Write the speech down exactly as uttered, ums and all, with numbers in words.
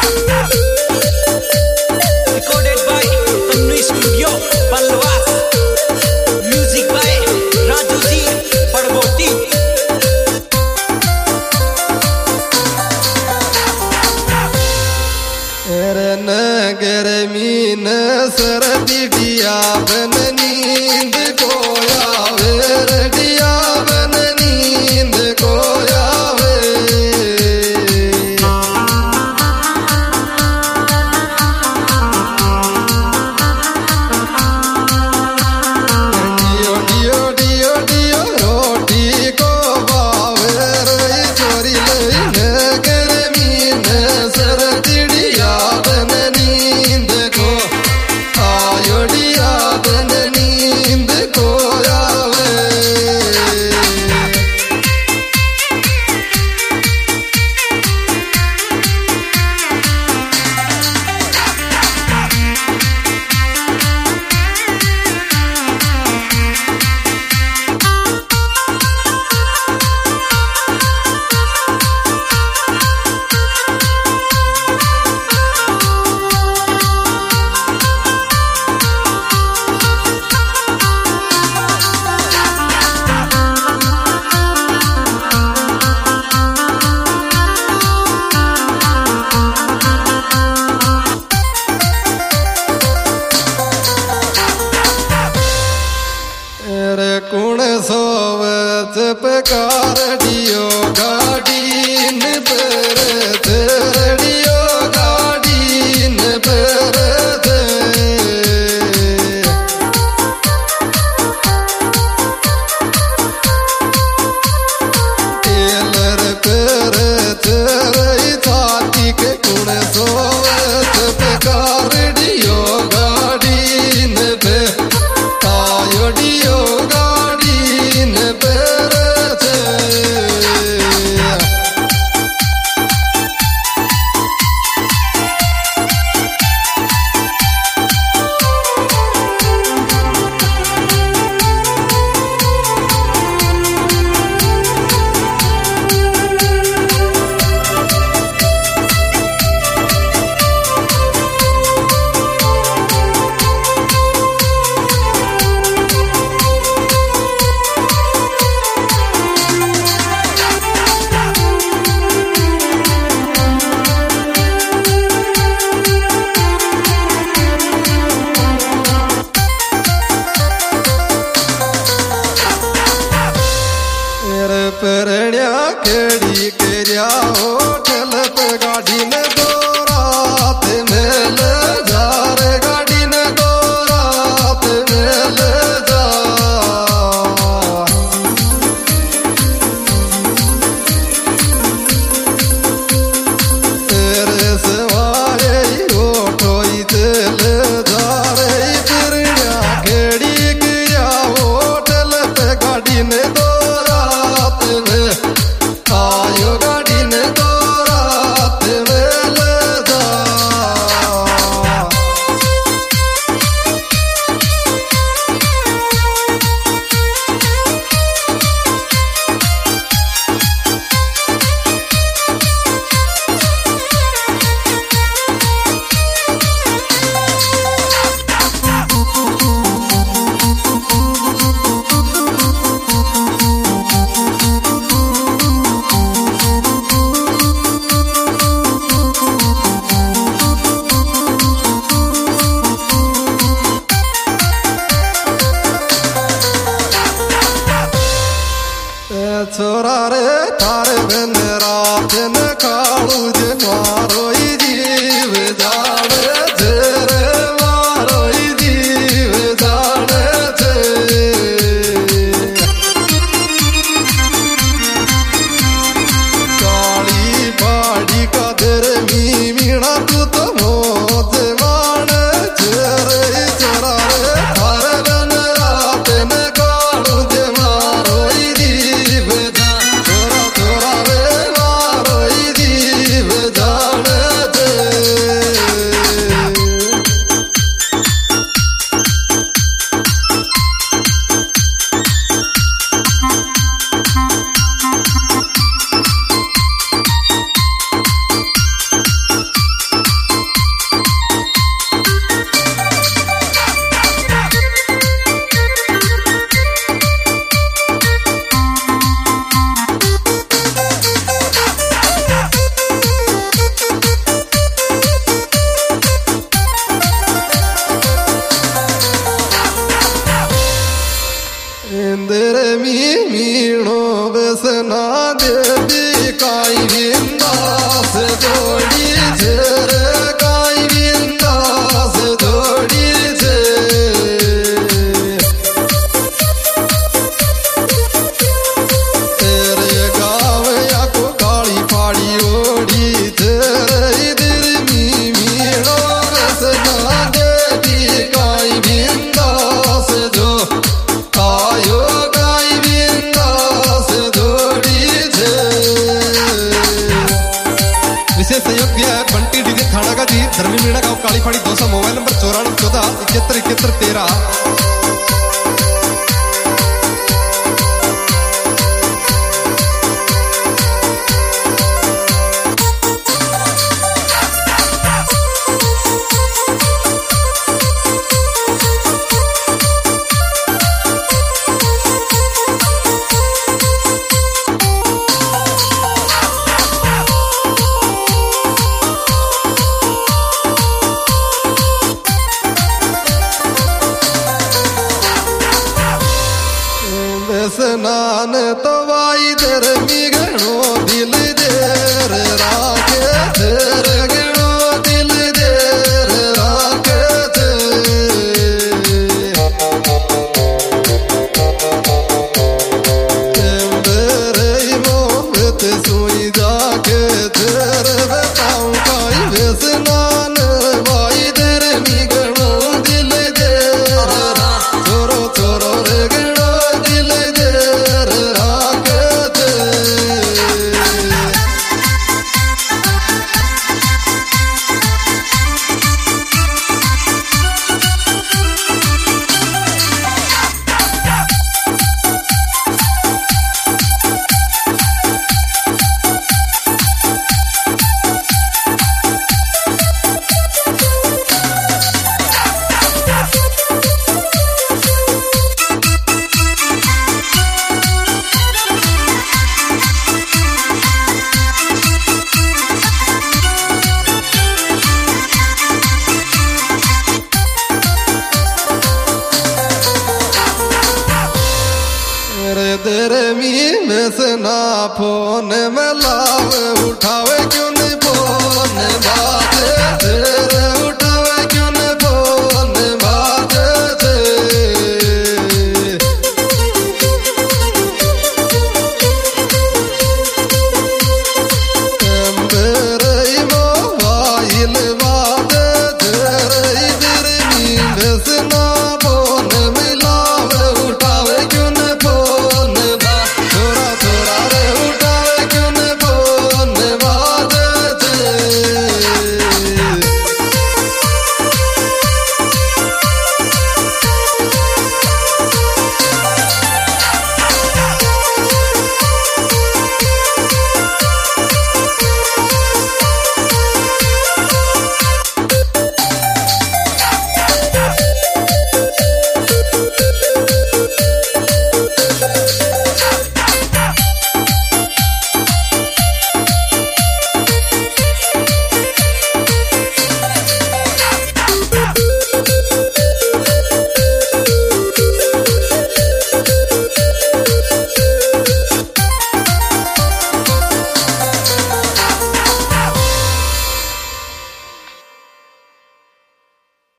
Recorded by Tanvi Studio, Palwas. Music by Raju Ji, Padboti. गर्मी न सरदी दिया बन नींद कोया वे रडिया बन नींद कोया वे डियो डियो डियो डियो रोटी को बावे रही चोरी लई न गर्मी न सरदी दिया बन नींद को आयो डिया बन नींद कोया वे कुण सोवत पकार डियो गाडीन परत डियो गाडीन परत टेलर परत रही थाती के कुण सोवत पकार डियो गाडीन पे आयो डियो गाडीन परत परण्या केड़ी करया होटल पे गाड़ी ने दो रात मेल जा रे गाड़ी ने दो रात मेल जा तेरे सवारे होटोई तेल जा रे परण्या केड़ी करया होटल पे गाड़ी ने दो आयो गाड़ी ने दो रात में योग्य बंटी डीजे थाना का जी धर्मी मीणा गाँव काली फाड़ी दो सौ मोबाइल नंबर चौरानवे चौदह इकहत्तर इकहत्तर तेरह। स्नान तो वाई धर्मी गणो दिल देर राखे तेर गणो दिल देर राखे तेरे मोहब्बत सुई जाके तेर बताऊं काई वे स्नान वाई धर्मी गणो दिल देर छोरो छोरो रे गणो तेरे मी में से ना फोन में लाव उठावे